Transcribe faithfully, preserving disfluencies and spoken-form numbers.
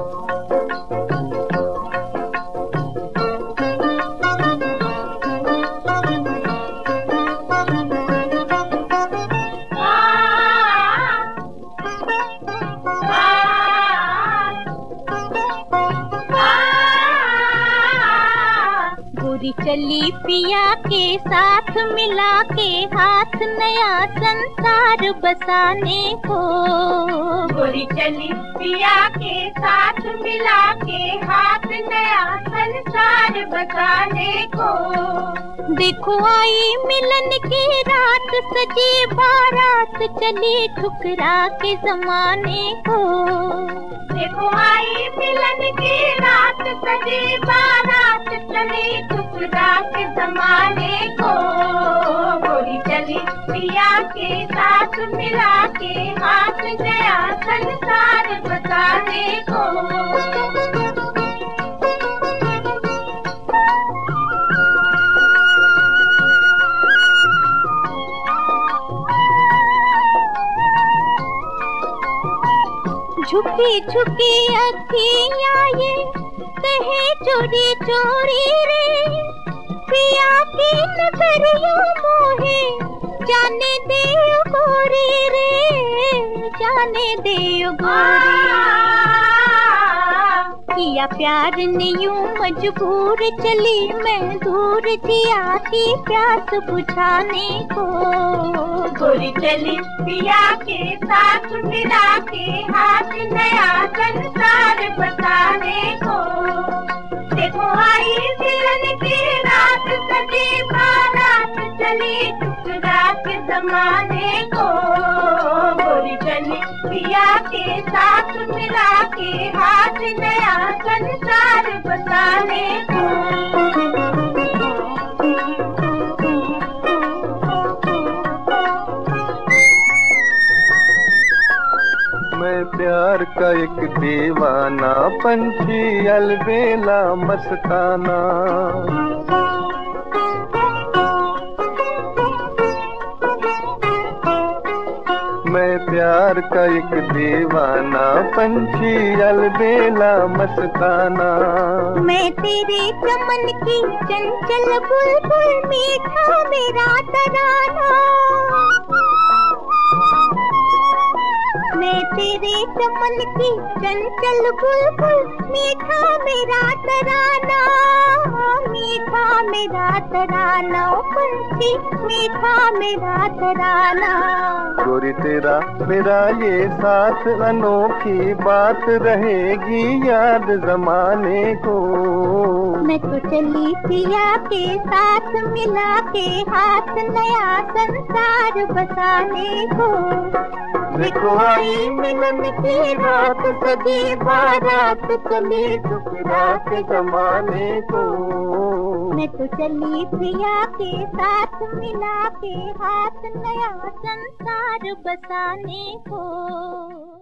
गोरी चली पिया के साथ मिला के हाथ नया संसार बसाने को। गोरी चली पिया के साथ मिला के हाथ नया संसार बसाने को। देखो आई मिलन की रात सजी बारात चली ठुकरा के जमाने को। देखो आई मिलन की रात सजी बारात चली ठुकरा के जमाने को। गोरी चली पिया के साथ मिला के हाथ नया संसार बसाने को। झुकी झुकी अखियाँ ये कहे चोरी चोरी रे। पिया की नजरियों मोहे जाने दे गोरी रे, जाने दे गोरी। किया प्यार ने यूं मजबूर चली मैं दूर जियाती प्यास बुझाने को। गोरी चली पिया के साथ मिला के हाथ नया संसार बसाने को। देखो आई मिलन की रात सजी बारात चली ठुकरा के जमाने को। गोरी चली पिया के साथ मिला के हाथ नया संसार बसाने को। मैं प्यार का एक दीवाना पंछी अलबेला मस्ताना। मैं प्यार का एक दीवाना पंछी अलबेला मस्ताना। मैं तेरे चमन की चंचल बुलबुल मीठा मेरा तराना। मैं तेरे चमन की चंचल बुलबुल मीठा मेरा तराना। मीठा मेरा तराना पंछी मीठा मेरा तराना। गोरी तेरा मेरा ये साथ अनोखी बात रहेगी याद जमाने को। मैं तो चली पिया के साथ मिला के हाथ नया संसार बसाने को। देखो आई मिलन की रात सजी बारात चली ठुकरा के जमाने को। मैं तो चली पिया के साथ मिला के हाथ नया संसार बसाने को।